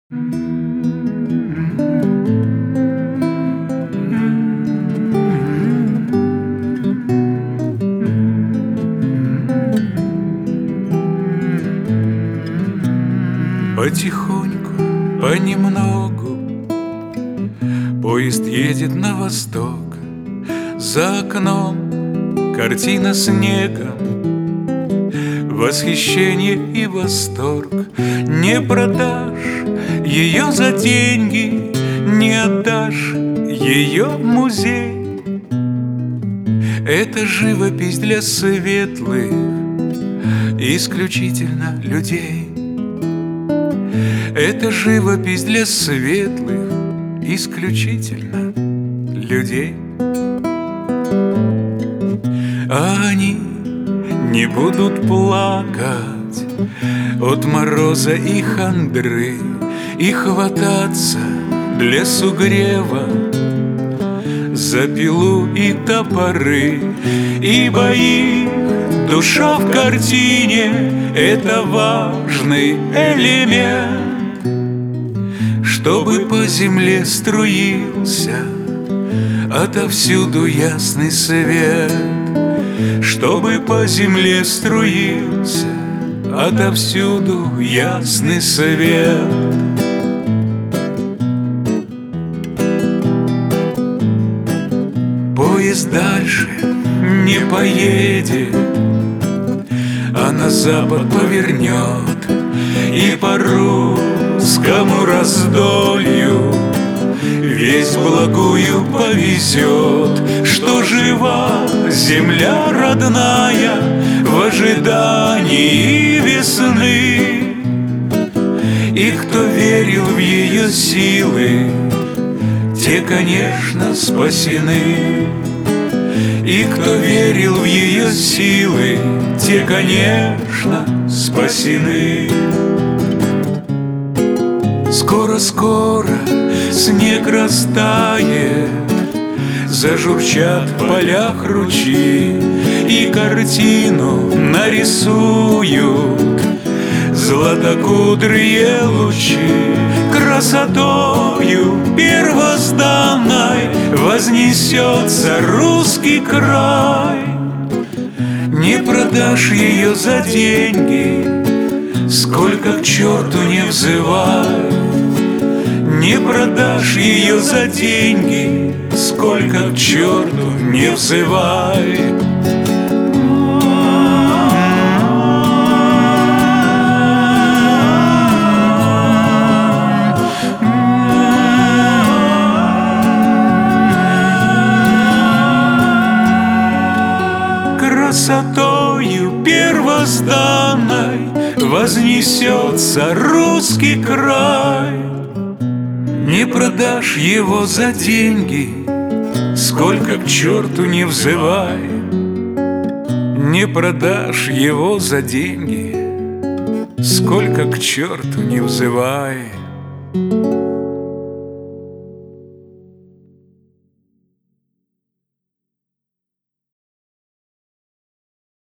Потихоньку, понемногу поезд едет на восток. За окном картина снега, восхищение и восторг. Не продашь ее за деньги, не отдашь ее в музей. Это живопись для светлых, исключительно людей. Это живопись для светлых, исключительно людей. А они не будут плакать от мороза и хандры и хвататься для сугрева за пилу и топоры, ибо их душа в картине — это важный элемент. Чтобы по земле струился отовсюду ясный свет, чтобы по земле струился отовсюду ясный свет. Поезд дальше не поедет, а на запад повернет, и по русскому раздолью весть благую повезет, что жива земля родная в ожидании весны. И кто верил в ее силы, те, конечно, спасены. И кто верил в ее силы, те, конечно, спасены. Скоро-скоро снег растает, зажурчат в полях ручьи, и картину нарисуют златокудрые лучи. Красотою первозданной вознесется русский край. Не продашь ее за деньги, сколько к черту не взывай. Не продашь ее за деньги, сколько к черту не взывай. Красотою первозданной вознесется русский край. Не продашь его за деньги, сколько к черту не взывай. Не продашь его за деньги, сколько к черту не взывай.